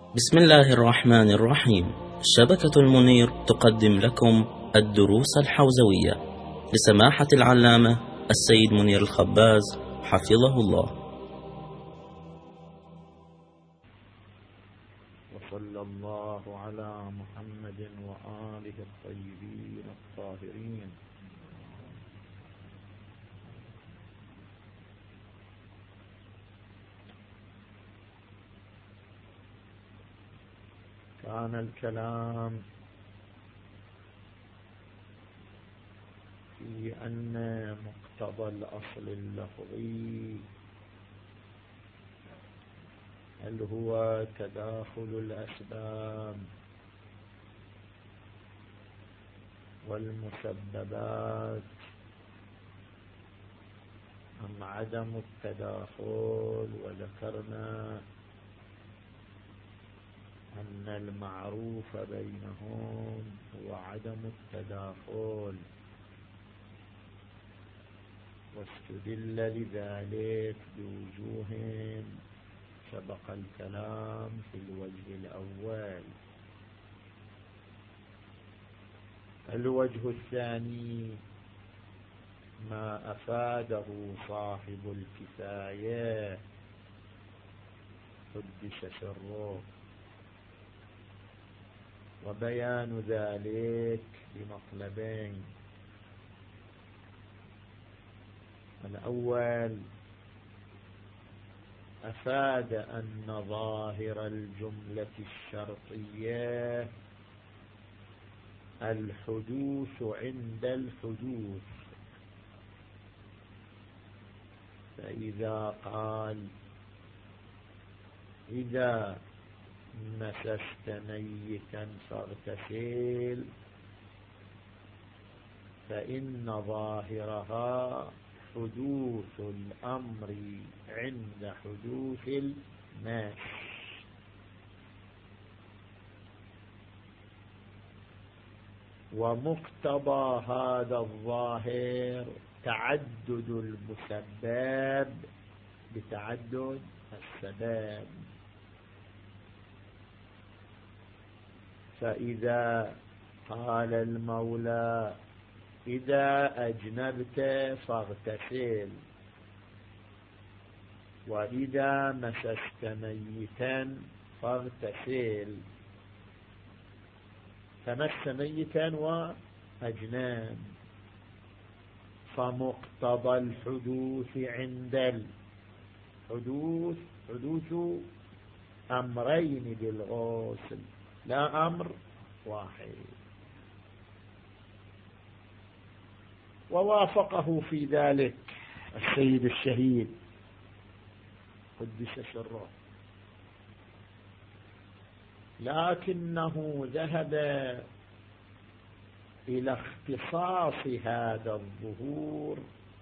بسم الله الرحمن الرحيم. شبكة المنير تقدم لكم الدروس الحوزوية لسماحة العلامة السيد منير الخباز حفظه الله. وصلى الله على محمد وآله الطيبين الطاهرين. كان الكلام في أن مقتضى الأصل اللفظي هل هو تداخل الأسباب والمسببات أم عدم التداخل، وذكرنا أن المعروف بينهم هو عدم التداخل، واستدل لذلك بوجوه سبق الكلام في الوجه الأول. الوجه الثاني ما أفاده صاحب الكفاية قدس سره، وبيان ذلك بمطلبين: الأول أفاد أن ظاهر الجملة الشرطية الحدوث عند الحدوث، فإذا قال إذا مسست ميتا فاغتسل فإن ظاهرها حدوث الأمر عند حدوث المس، ومقتضى هذا الظاهر تعدد المسبب بتعدد السبب. فإذا قال المولى إذا أجنبت فاغتسل، وإذا مسست ميتا فاغتسل، فمس ميتا وأجنب، فمقتضى الحدوث عند حدوث أمرين بالغسل، لا أمر واحد. ووافقه في ذلك السيد الشهيد قدس سره، لكنه ذهب إلى اختصاص هذا الظهور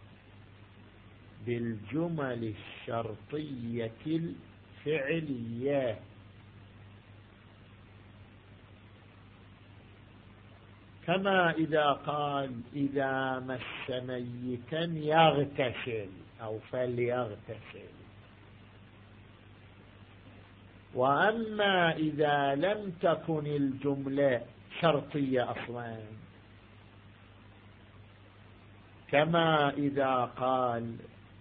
بالجمل الشرطية الفعلية، كما إذا قال إذا مس ميتا يغتسل أو فليغتسل. وأما إذا لم تكن الجملة شرطية أصلا، كما إذا قال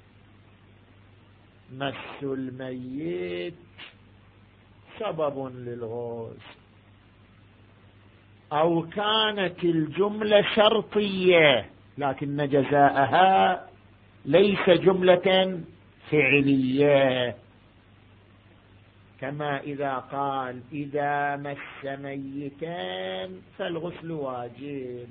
مس الميت سبب للغسل، أو كانت الجملة شرطية لكن جزاءها ليس جملة فعلية، كما إذا قال إذا مس ميتان فالغسل واجب،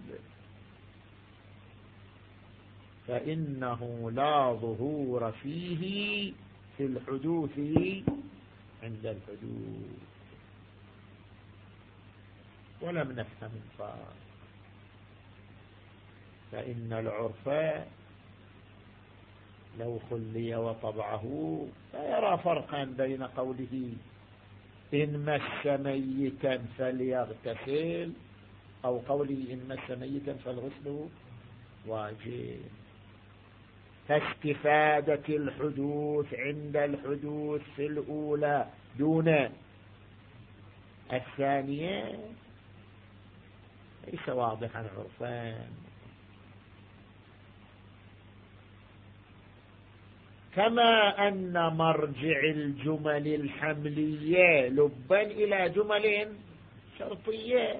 فإنه لا ظهور فيه في الحدوث عند الحدوث. ولم نفهم الفرق، فإن العرف لو خلي وطبعه لا يرى فرقا بين قوله إن مس ميتا فليغتسل أو قوله إن مس ميتا فالغسل واجب. فاستفادة الحدوث عند الحدوث في الأولى دون الثانية ليس واضحا عرفان، كما أن مرجع الجمل الحملية لبا إلى جمل شرطية،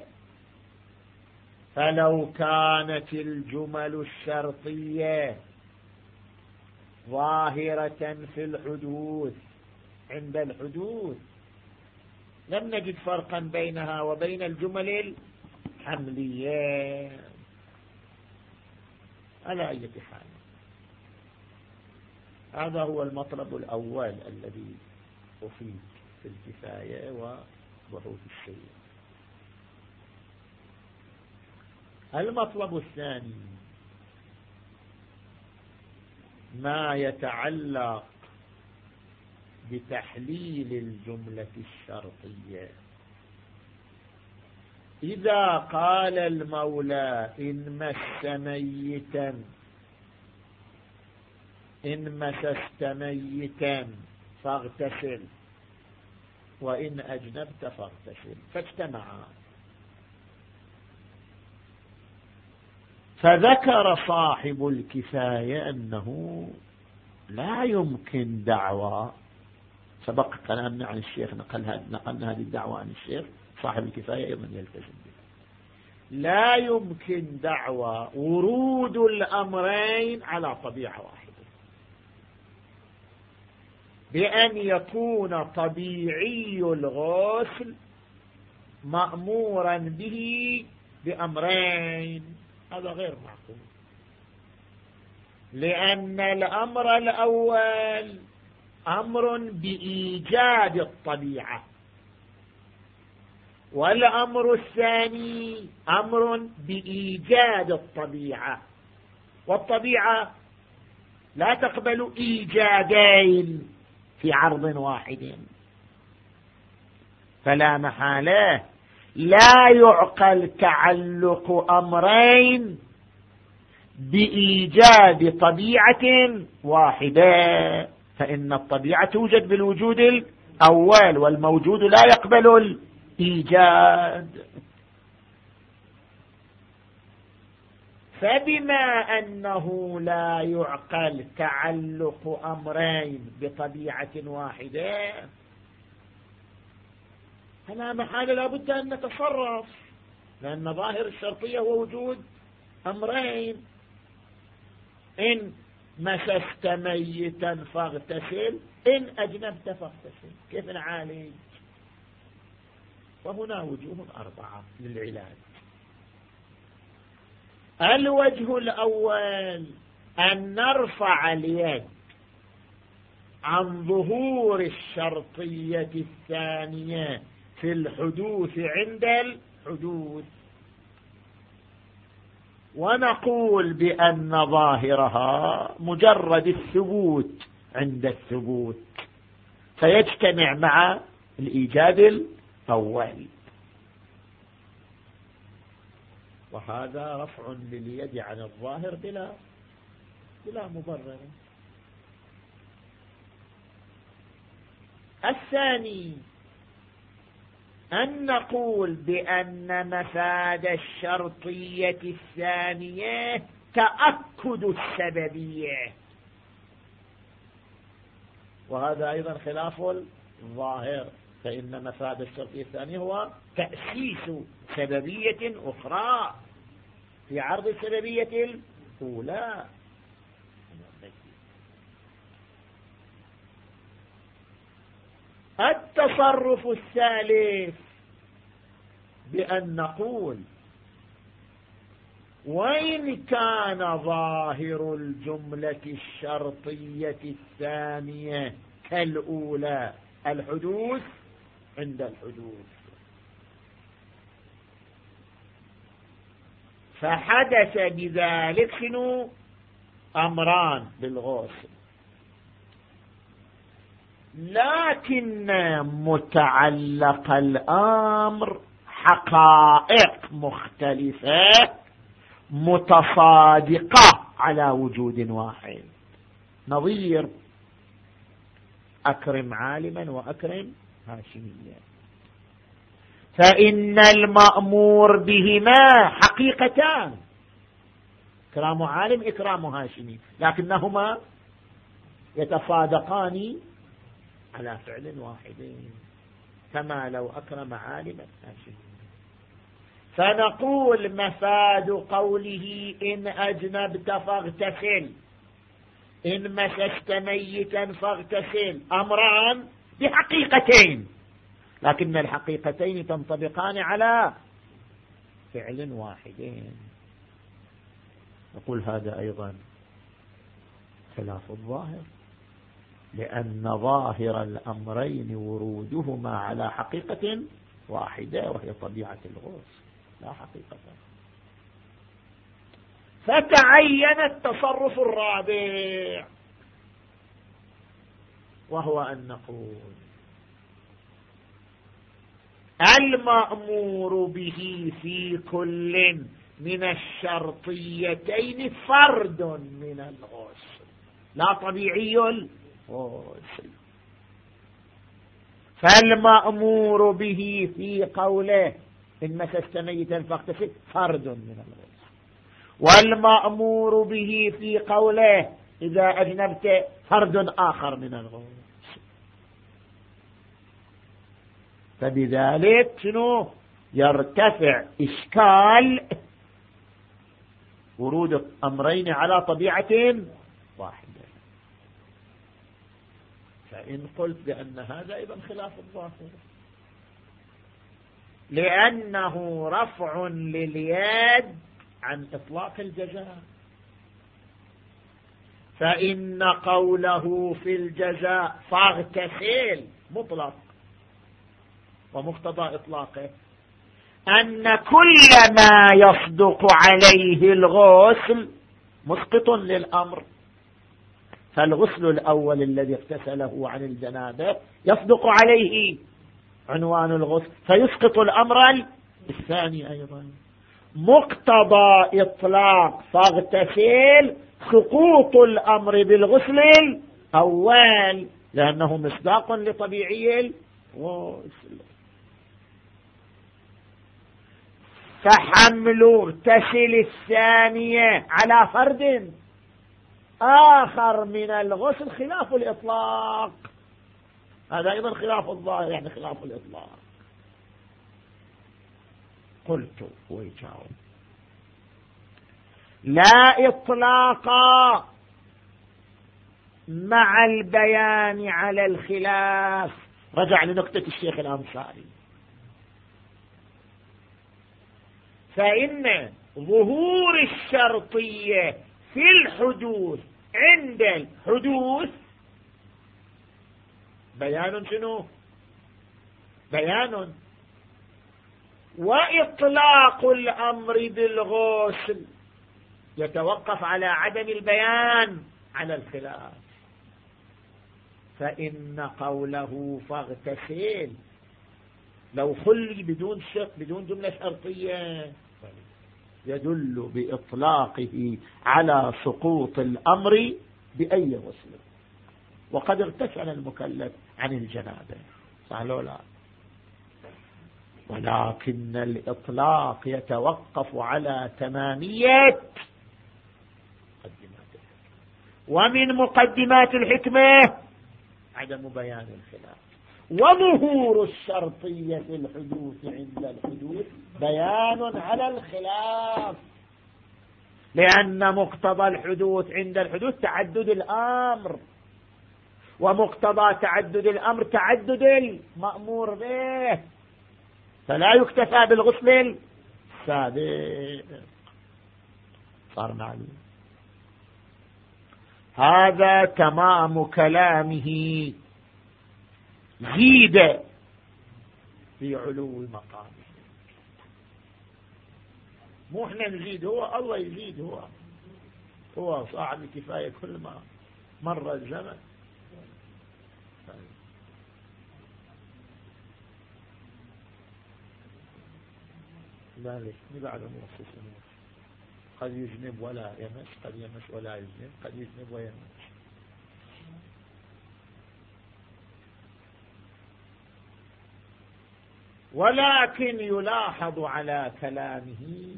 فلو كانت الجمل الشرطية ظاهرة في الحدوث عند الحدوث لم نجد فرقا بينها وبين الجمل الحملية على أي حال. هذا هو المطلب الأول الذي أفيد في الكفاية وبحوث الشيء. المطلب الثاني ما يتعلق بتحليل الجملة الشرطية. إذا قال المولى إن مسست ميتا فاغتسل وإن أجنبت فاغتسل، فاجتمعا، فذكر صاحب الكفاية أنه لا يمكن دعوى، سبق كلامنا عن الشيخ، نقلنا هذه الدعوة عن الشيخ، صاحب الكفاية أيضا يلتزم بها، لا يمكن دعوى ورود الأمرين على طبيعة واحدة، بأن يكون طبيعي الغسل مأمورا به بأمرين، هذا غير معقول، لأن الأمر الأول أمر بإيجاد الطبيعة، والأمر الثاني أمر بإيجاد الطبيعة، والطبيعة لا تقبل إيجادين في عرض واحد، فلا محالة لا يعقل تعلق أمرين بإيجاد طبيعة واحدة، فإن الطبيعة توجد بالوجود الأول، والموجود لا يقبل الإيجاد. فبما أنه لا يعقل تعلق أمرين بطبيعة واحدة، فلا محال لا بد أن نتصرف، لأن ظاهر الشرطية هو وجود أمرين، إن مسست ميتا فاغتسل، إن أجنبت فاغتسل، كيف نعالج؟ وهنا وجوه 4 للعلاج. الوجه الأول أن نرفع اليد عن ظهور الشرطية الثانية في الحدوث عند الحدوث، ونقول بأن ظاهرها مجرد الثبوت عند الثبوت، فيجتمع مع الإيجاد الأول، وهذا رفع لليد عن الظاهر بلا مبرر. الثاني أن نقول بأن مفاد الشرطية الثانية تأكد السببية، وهذا أيضا خلاف الظاهر، فإن مفاد الشرطية الثانية هو تأسيس سببية أخرى في عرض السببية الأولى. التصرف الثالث بأن نقول وإن كان ظاهر الجملة الشرطية الثانية كالأولى الحدوث عند الحدوث، فحدث بذلك شنو؟ أمران بالغسل، لكن متعلق الأمر حقائق مختلفة متصادقة على وجود واحد، نظير أكرم عالما وأكرم هاشميا، فإن المأمور بهما حقيقتان، إكرام عالم إكرام هاشمي، لكنهما يتصادقان على فعل واحد، كما لو أكرم عالما هاشمي. فنقول مفاد قوله إن أجنبت فاغتسل، إن مسست ميتا فاغتسل، أمران بحقيقتين، لكن الحقيقتين تنطبقان على فعل واحد. نقول هذا أيضا خلاف الظاهر، لأن ظاهر الأمرين ورودهما على حقيقة واحدة وهي طبيعة الغسل لا حقيقة. فتعين التصرف الرابع، وهو أن نقول المأمور به في كل من الشرطيتين فرد من الغسل لا طبيعي الغسل. فالمأمور به في قوله إن مسست ميتا فاغتسل فرد من الغسل، والمأمور به في قوله إذا أجنبت فرد آخر من الغسل. فبذلك شنو يرتفع إشكال ورود الأمرين على طبيعة واحدة. فإن قلت بأن هذا أيضا خلاف الظاهر، لأنه رفع لليد عن إطلاق الجزاء، فإن قوله في الجزاء فاغتسل مطلق، ومقتضى إطلاقه أن كل ما يصدق عليه الغسل مسقط للأمر. فالغسل الأول الذي اغتسله عن الجنابة يصدق عليه عنوان الغسل فيسقط الأمر الثاني أيضا. مقتضى إطلاق فاغتسل سقوط الأمر بالغسل الأول، لأنه مصداق لطبيعي الغسل. فحمل اغتسل الثانية على فرد آخر من الغسل خلاف الإطلاق، هذا أيضا خلاف الظاهر، يعني خلاف الإطلاق. قلت ويجاوب لا إطلاق مع البيان على الخلاف. رجع لنقطة الشيخ الأنصاري، فإن ظهور الشرطية في الحدوث عند الحدوث بيان شنو؟ بيان. وإطلاق الأمر بالغسل يتوقف على عدم البيان على الخلاف. فإن قوله فاغتسل لو خلي بدون شق بدون جملة شرطية يدل بإطلاقه على سقوط الأمر بأي غسل، وقد اغتسل المكلف عن الجنابة صح لا؟ ولكن الإطلاق يتوقف على تمامية مقدمات الحكمة، ومن مقدمات الحكمة عدم بيان الخلاف. وظهور الشرطية في الحدوث عند الحدوث بيان على الخلاف، لأن مقتضى الحدوث عند الحدوث تعدد الأمر، ومقتضى تعدد الأمر تعدد المأمور به، فلا يكتفى بالغسل السابق. صار معلوم. هذا تمام كلامه، زيد في علو مقامه. مو احنا نزيد، هو الله يزيد، هو صاحب الكفاية كل ما مر الزمن. لا ليش بعد موصف قد يجنب ولا يمس، قد يمس ولا يجنب، قد يجنب ويمس. ولكن يلاحظ على كلامه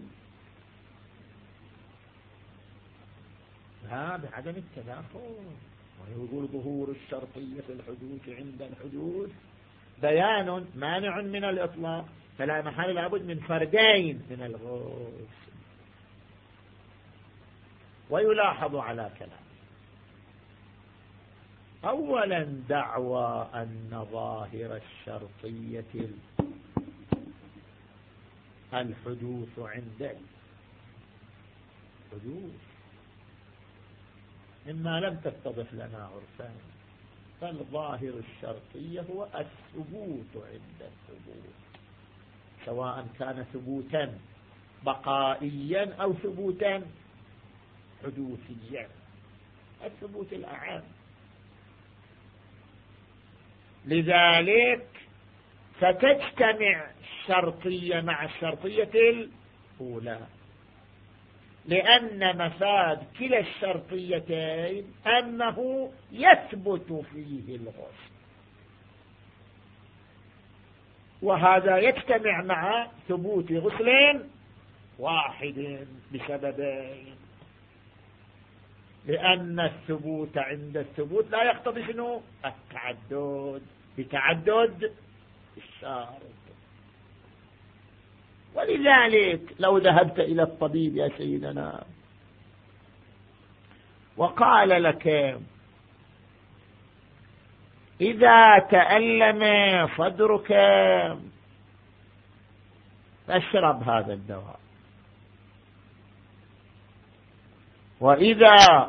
لا بعدم التداخل، ويقول ظهور الشرطية في الحدوث عند الحدوث بيان مانع من الإطلاق، فلا محل لابد من فردين من الغوث. ويلاحظ على كلام أولا دعوى أن ظاهر الشرطية الحدوث عند الحدوث مما لم تتضح لنا عرفان، فالظاهر الشرطية هو الثبوت عند الثبوت، سواء كان ثبوتا بقائيا أو ثبوتا حدوثيا، الثبوت الأعم. لذلك فتجتمع الشرطية مع الشرطية الأولى، لأن مفاد كلا الشرطيتين أنه يثبت فيه الغسل، وهذا يجتمع مع ثبوت غسل واحد بسببين، لأن الثبوت عند الثبوت لا يقتضي شنو؟ التعدد بتعدد الشارط. ولذلك لو ذهبت إلى الطبيب يا سيدنا وقال لك إذا تألم صدرك فاشرب هذا الدواء، وإذا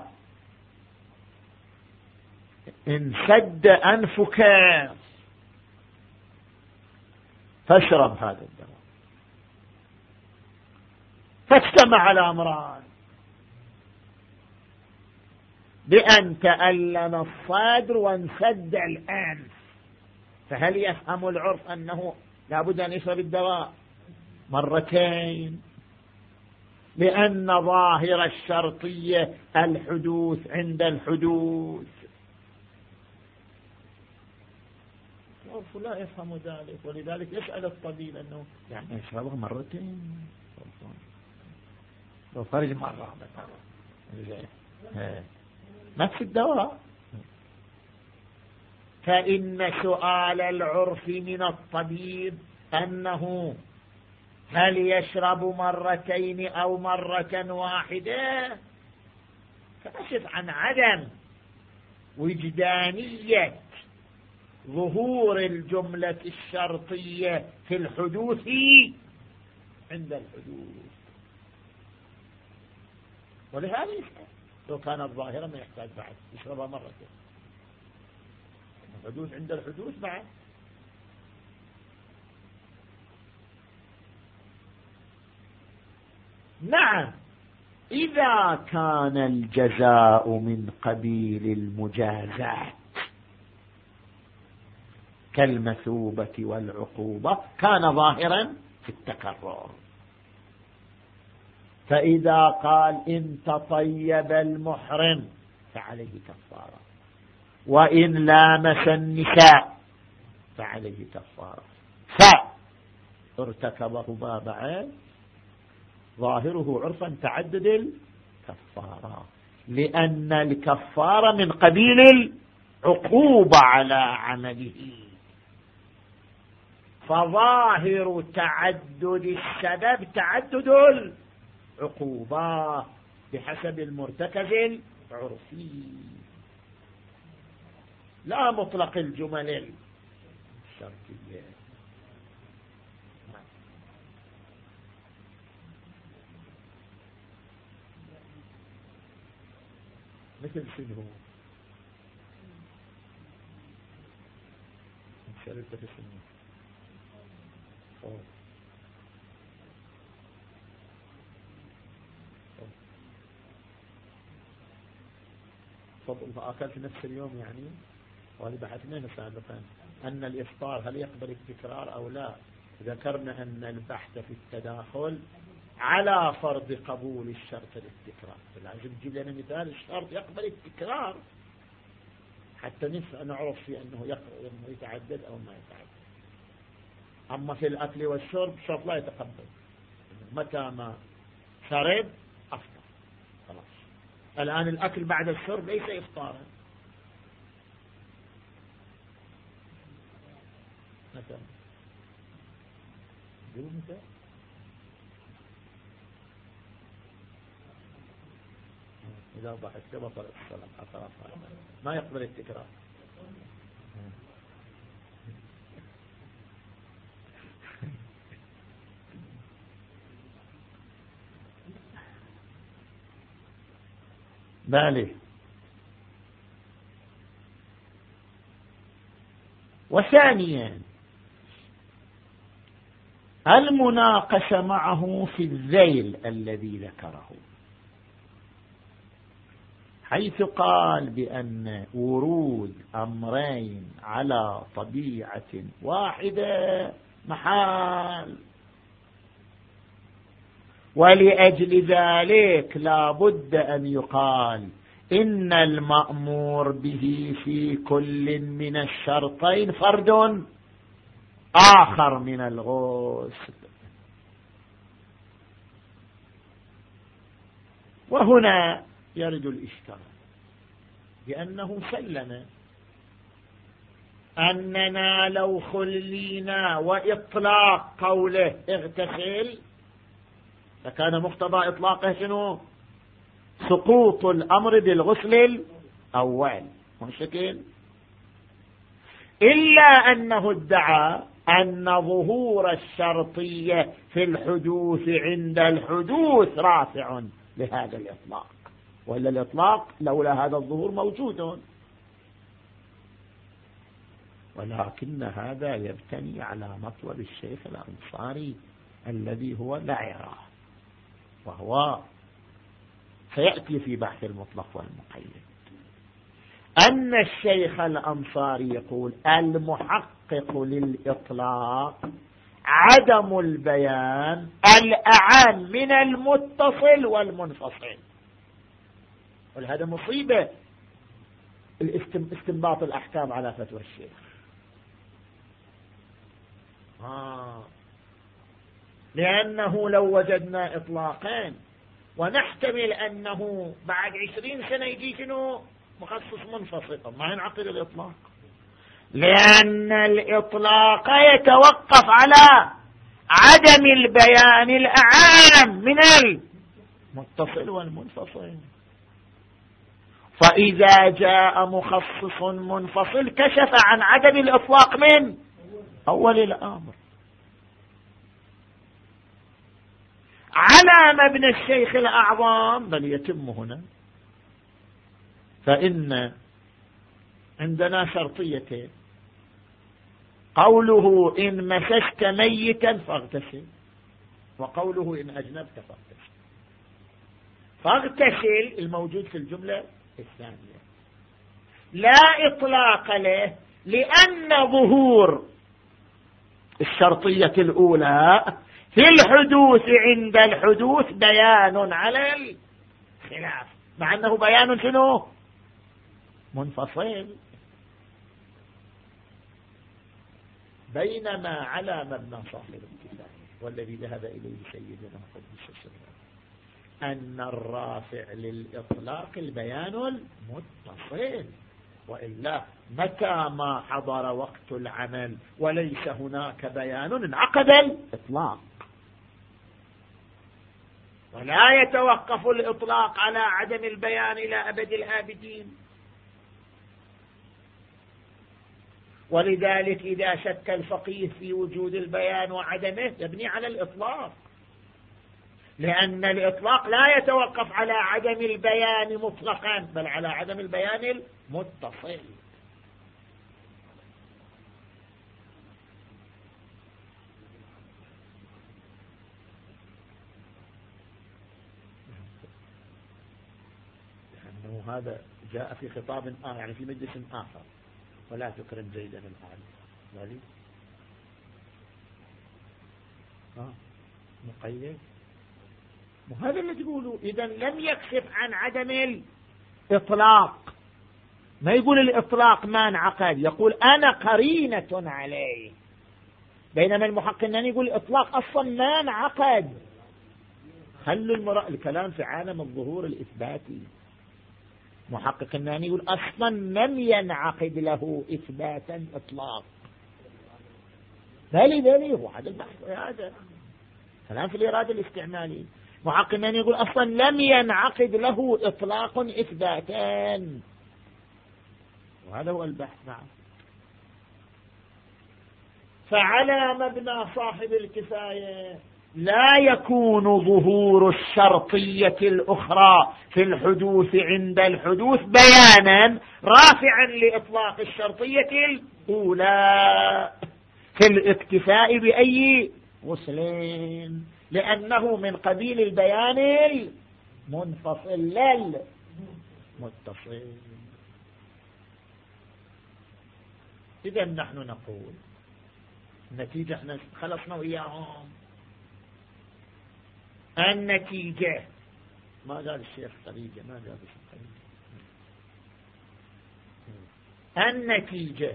انسد أنفك فاشرب هذا الدواء، فاجتمع الأمران بأن تألم الصدر وانسد الأنف، فهل يفهم العرف أنه لابد أن يشرب الدواء مرتين؟ لأن ظاهر الشرطية الحدوث عند الحدوث، العرف لا يفهم ذلك، ولذلك يسأل الطبيب أنه يعني يشربه مرتين، لو فرج مرة نفس الدواء. فإن سؤال العرف من الطبيب أنه هل يشرب مرتين أو مرة واحدة كشف عن عدم وجدانية ظهور الجملة الشرطية في الحدوث عند الحدوث، ولهذا يسأل لو كانت ظاهرة ما يحتاج بعد يشربها مرتين، الحدوث عند الحدوث بعد. نعم إذا كان الجزاء من قبيل المجازات كالمثوبة والعقوبة كان ظاهرا في التكرر، فإذا قال إن تطيب المحرم فعليه كفارة، وإن لامس النساء فعليه كفارة، فارتكبهما بعد ظاهره عرفا تعدد الكفارة، لأن الكفارة من قبيل العقوبة على عمله، فظاهر تعدد السبب تعدد العقوبة بحسب المرتكز العرفي، لا مطلق الجمل الشرطية. مثل شنو؟ شرطة شنو؟ فضل فأكل في نفس اليوم يعني، وهذا بحثنا سابقا أن الإفطار هل يقبل التكرار أو لا. ذكرنا أن البحث في التداخل على فرض قبول الشرط التكرار، لازم تجيب لنا مثال الشرط يقبل التكرار حتى نعرف في أنه يتعدد أو ما يتعدد. أما في الأكل والشرب الشرط لا يتقبل، متى ما شرب أفطر خلاص. الآن الأكل بعد الشرب ليس إفطارا، متى إذا ضحكت بطل الصلاة ما يقبل التكرار. بالي. وثانيا المناقشة معه في الذيل الذي ذكره، حيث قال بأن ورود أمرين على طبيعة واحدة محال، ولأجل ذلك لا بد أن يقال إن المأمور به في كل من الشرطين فرد آخر من الغسل. وهنا يرد الإشكال، لأنه سلم أننا لو خلينا وإطلاق قوله اغتسل فكان مقتضى إطلاقه شنو؟ سقوط الأمر بالغسل الأول مشكل، إلا أنه ادعى أن ظهور الشرطية في الحدوث عند الحدوث رافع لهذا الإطلاق، ولا الإطلاق لولا هذا الظهور موجود. ولكن هذا يبتني على مطلب الشيخ الأنصاري الذي هو لا يراه، وهو سيأتي في بحث المطلق والمقيد، أن الشيخ الأنصاري يقول المحقق للإطلاق عدم البيان الأعم من المتصل والمنفصل. ولهذا مصيبة استنباط الأحكام على فتوى الشيخ. لأنه لو وجدنا إطلاقين ونحتمل أنه بعد 20 سنة يجي شنو مخصص منفصل، ما ينعقد الإطلاق، لأن الإطلاق يتوقف على عدم البيان الأعام من المتصل والمنفصل. فإذا جاء مخصص منفصل كشف عن عدم الإطلاق من أول الأمر. على مبنى الشيخ الأعظم بل يتم هنا، فإن عندنا شرطيتين: قوله إن مسست ميتا فاغتسل، وقوله إن أجنبت فاغتسل. فاغتسل الموجود في الجملة الثانية لا إطلاق له، لأن ظهور الشرطية الأولى في الحدوث عند الحدوث بيان على الخلاف، مع أنه بيان شنو منفصل. بينما على مبنى صاحب الكتاب والذي ذهب إليه سيدنا قدس سره أن الرافع للإطلاق البيان المتصل، وإلا متى ما حضر وقت العمل وليس هناك بيان انعقد الإطلاق. ولا يتوقف الإطلاق على عدم البيان إلى أبد الآبدين. ولذلك إذا شك الفقيه في وجود البيان وعدمه يبني على الإطلاق، لأن الإطلاق لا يتوقف على عدم البيان مطلقا بل على عدم البيان المتصل. لأنه هذا جاء في خطاب يعني في مجلس آخر: ولا تكرم زيدا الآن مقيد. وهذا اللي تقولوا إذا لم يكشف عن عدم الإطلاق، ما يقول الإطلاق ما انعقد، يقول أنا قرينة عليه، بينما المحقق الناني يقول إطلاق أصلا ما انعقد. خلوا الكلام في عالم الظهور الإثباتي. محقق الناني يقول أصلا لم ينعقد له إثباتا إطلاق. بلي هو هذا البحث، هذا كلام في الإرادة الاستعمالي. محقق الناني يقول أصلا لم ينعقد له إطلاق إثباتان، وهذا هو البحث. نعم. فعلى مبنى صاحب الكفاية لا يكون ظهور الشرطية الأخرى في الحدوث عند الحدوث بيانا رافعا لإطلاق الشرطية الأولى في الاكتفاء بأي غسلين، لأنه من قبيل البيان المنفصل للمتصل. إذا نحن نقول النتيجة، احنا خلصنا وإياهم. النتيجة ما قال الشيخ خليجة، ما قال الشيخ خليجة. النتيجة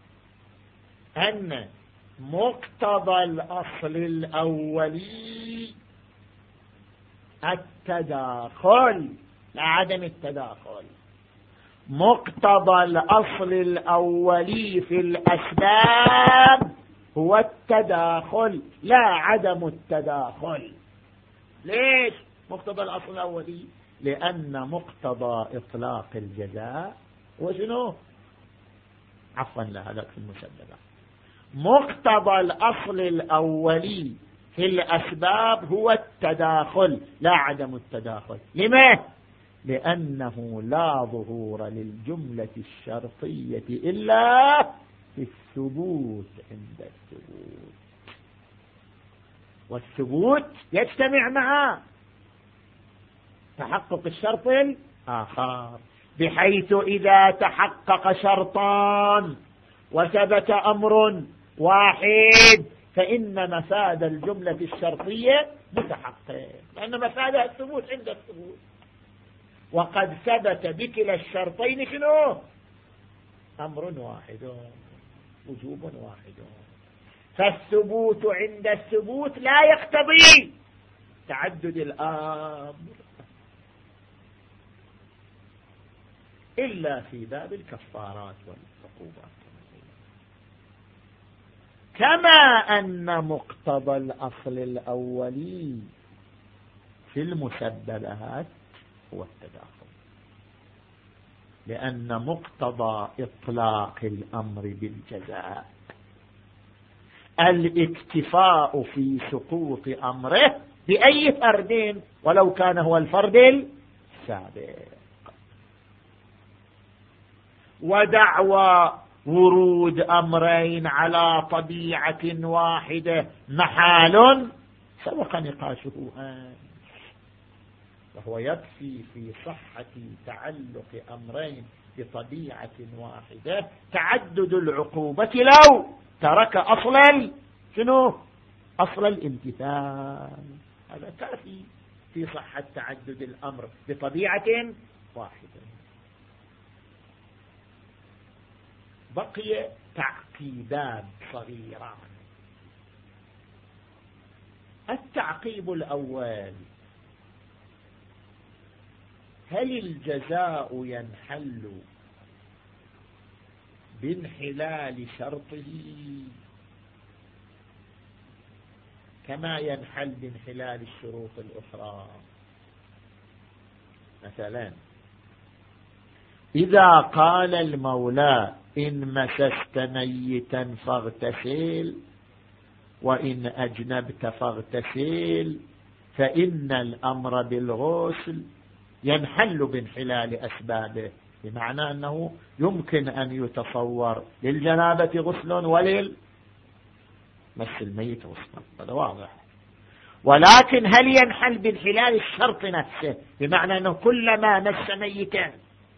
أن مقتضى الأصل الأولي التداخل، لا عدم التداخل. مقتضى الأصل الأولي في الأسباب هو التداخل لا عدم التداخل. ليش مقتضى الأصل الأولي؟ لأن مقتضى إطلاق الجزاء وشنو؟ عفوا لا، هذا في المسببات. مقتضى الأصل الأولي في الأسباب هو التداخل لا عدم التداخل. لماذا؟ لأنه لا ظهور للجملة الشرطية إلا في الثبوت عند الثبوت، والثبوت يجتمع مع تحقق الشرط الآخر، بحيث إذا تحقق شرطان وثبت أمر واحد فإن مفاد الجملة الشرطية متحقق، لأن مفادها الثبوت عند الثبوت. وقد ثبت بكلا الشرطين شنو؟ أمر واحد، وجوب واحد. فالثبوت عند الثبوت لا يقتضي تعدد الأمر إلا في باب الكفارات والعقوبات. كما أن مقتضى الأصل الأولي في المسببات هو التداخل، لأن مقتضى إطلاق الأمر بالجزاء الاكتفاء في سقوط أمره بأي فرد ولو كان هو الفرد السابق. ودعوى ورود أمرين على طبيعة واحدة محال سبق نقاشه، وهو يكفي في صحة تعلق أمرين بطبيعة واحدة تعدد العقوبة لو ترك أصل شنو؟ أصل الامتثال. هذا كافي في صحة تعدد الأمر بطبيعة واحدة. بقي تعقيبات صغيرة. التعقيب الأول: هل الجزاء ينحل بانحلال شرطه كما ينحل بانحلال الشروط الأخرى؟ مثلا إذا قال المولى إن مسست ميتا فاغتسل وإن أجنبت فاغتسل، فإن الأمر بالغسل ينحل بانحلال أسبابه، بمعنى أنه يمكن أن يتصور للجنابة غسل وللمس الميت غسل، هذا واضح. ولكن هل ينحل بانحلال الشرط نفسه، بمعنى أنه كلما مس ميتا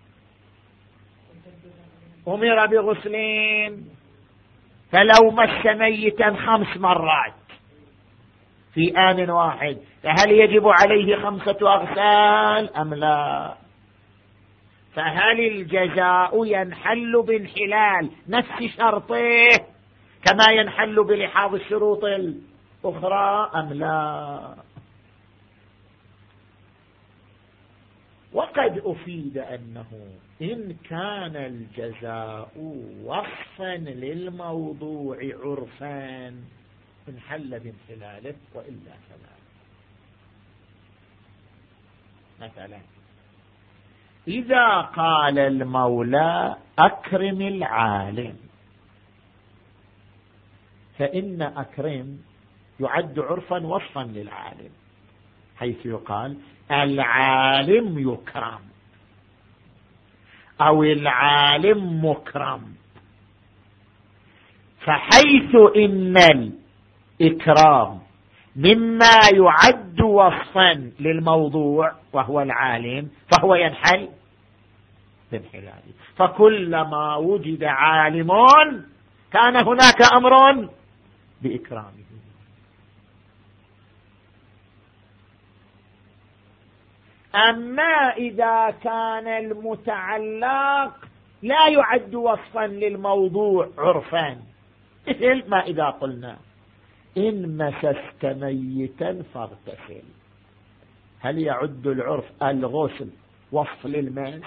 أمر بغسلين، فلو مس ميتا 5 مرات في آن واحد فهل يجب عليه 5 أغسال أم لا؟ فهل الجزاء ينحل بانحلال نفس شرطه كما ينحل بلحاظ الشروط الأخرى أم لا؟ وقد أفيد أنه إن كان الجزاء وصفا للموضوع عرفا انحل بانحلاله وإلا فلا. مثلا إذا قال المولى أكرم العالم، فإن أكرم يعد عرفا وصفا للعالم، حيث يقال العالم يكرم أو العالم مكرم. فحيث إن الإكرام مما يعد وصفا للموضوع وهو العالم فهو ينحل بانحلاله. فكلما وجد عالم كان هناك أمر بإكرامه. أما إذا كان المتعلق لا يعد وصفا للموضوع عرفا، مثل ما إذا قلنا إن مسست ميتا فاغتسل، هل يعد العرف الغسل وصف للمس؟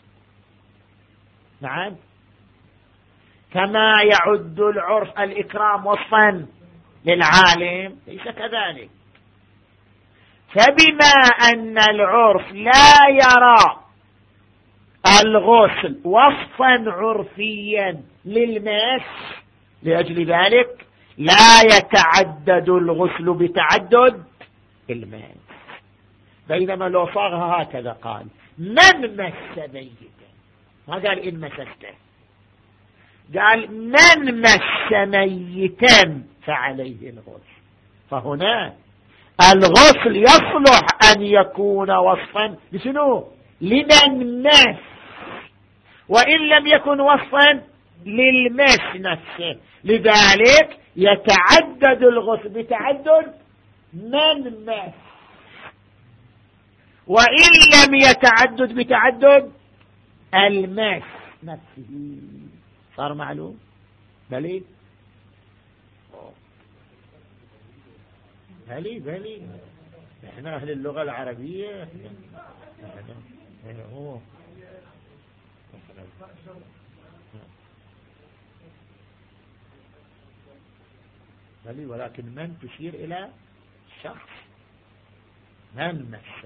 نعم. كما يعد العرف الإكرام وصفا للعالم ليس كذلك. فبما أن العرف لا يرى الغسل وصفا عرفيا للمس، لأجل ذلك لا يتعدد الغسل بتعدد المس. بينما لو صاغها هكذا قال من مس ميتا، ما قال إن مسسته، قال من مس ميتا فعليه الغسل. فهنا الغسل يصلح أن يكون وصفا لشنو؟ لمن مس، وإن لم يكن وصفا للمس نفسه. لذلك يتعدد الغسل بتعدد من مس، وإن لم يتعدد بتعدد المس نفسه. صار معلوم؟ بلي احنا اهل اللغة العربية بلي، ولكن من تشير الى شخص، من مس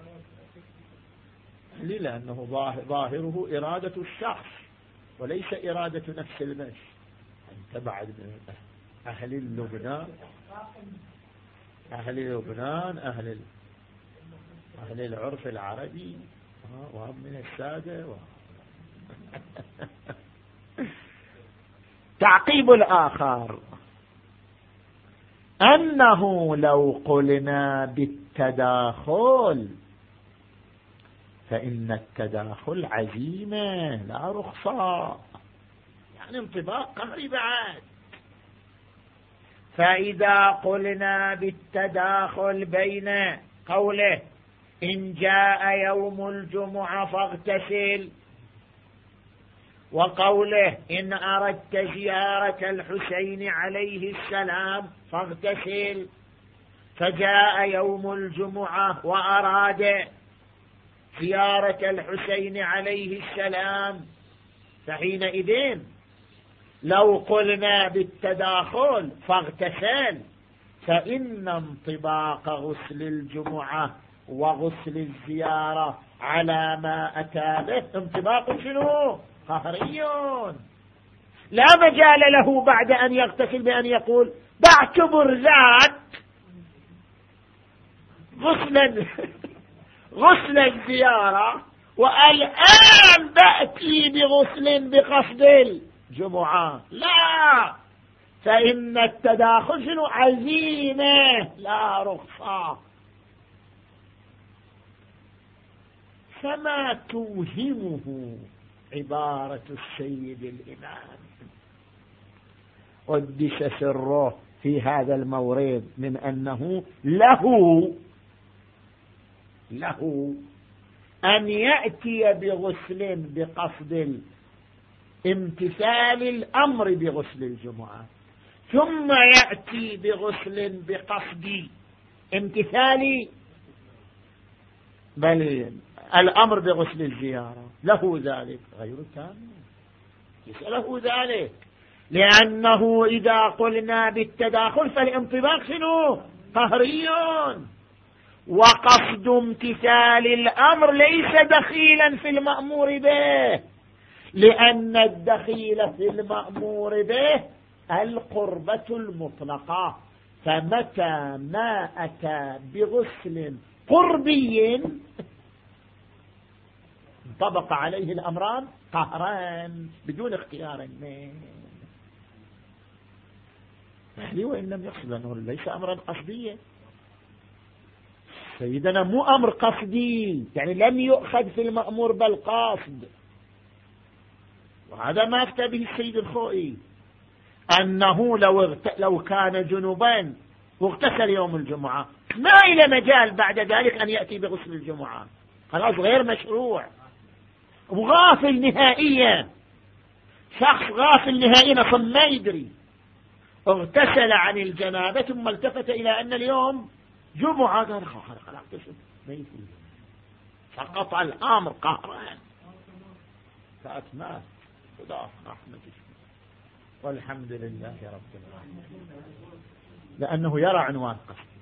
بلي، لانه ظاهره ارادة الشخص وليس ارادة نفس المس. انت بعد من اهل لبنان، أهل العرف العربي، وهم من السادة تعقيب الآخر أنه لو قلنا بالتداخل فإن التداخل عزيمة لا رخصة، يعني انطباق قهري بعد. فإذا قلنا بالتداخل بين قوله إن جاء يوم الجمعة فاغتسل وقوله إن أردت زيارة الحسين عليه السلام فاغتسل، فجاء يوم الجمعة وأراد زيارة الحسين عليه السلام، فحينئذ لو قلنا بالتداخل فاغتسل فإن انطباق غسل الجمعة وغسل الزيارة على ما أتى به انطباق شنو؟ قهري، لا مجال له بعد أن يغتسل بأن يقول بعتبر ذات غسل الزيارة والآن بأتي بغسل بقصد الجمعة. لا، فإن التداخل شنو؟ عزيمة لا رخصة. فما توهمه عبارة السيد الإمام قدس سره في هذا المورد من أنه له أن يأتي بغسل بقصد امتثال الأمر بغسل الجمعة، ثم يأتي بغسل بقصد امتثالي، بل الأمر بغسل الزيارة له ذلك غير تام، ليس له ذلك، لأنه إذا قلنا بالتداخل فالانطباق شنو؟ قهري، وقصد امتثال الأمر ليس دخيلا في المأمور به، لأن الدخيل في المأمور به القربة المطلقة، فمتى ما أتى بغسل قربي انطبق عليه الأمران قهران بدون اختيار منه، وإن لم يقصد أنه ليس أمرا قصديا. سيدنا مو أمر قصدي، يعني لم يؤخذ في المأمور بالقصد، وهذا ما افتى به السيد الخوئي، أنه لو كان جنوبا واغتسل يوم الجمعة ما إلى مجال بعد ذلك أن يأتي بغسل الجمعة، خلاص غير مشروع وغافل نهائيا، شخص غافل نهائيا أصلا ما يدري، اغتسل عن الجنابة ثم التفت إلى أن اليوم جمعة قال خلاص اغتسل ما يفيد، سقط الأمر قهرا، فأتمات خدا رحمته والحمد لله رب العالمين، لأنه يرى عنوان قصدي،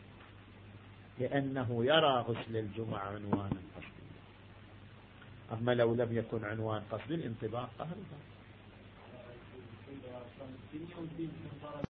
لأنه يرى غسل الجمعة عنوان قصدي. أما لو لم يكن عنوان قصدي الانطباق قهري.